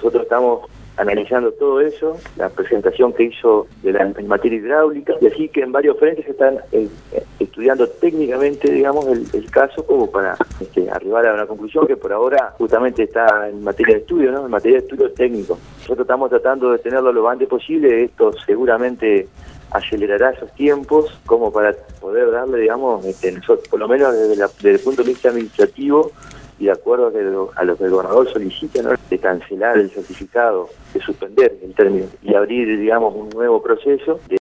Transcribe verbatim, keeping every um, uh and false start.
nosotros estamos analizando todo eso, la presentación que hizo de la en materia hidráulica, y así que en varios frentes se están eh, estudiando técnicamente, digamos, el, el caso como para este, arribar a una conclusión que por ahora justamente está en materia de estudio, ¿no? En materia de estudio técnico. Nosotros estamos tratando de tenerlo lo antes posible, esto seguramente acelerará esos tiempos como para poder darle, digamos, este, nosotros, por lo menos desde, la, desde el punto de vista administrativo, y de acuerdo a, que lo, a lo que el gobernador solicita, ¿no?, de cancelar el certificado, de suspender el término y abrir, digamos, un nuevo proceso de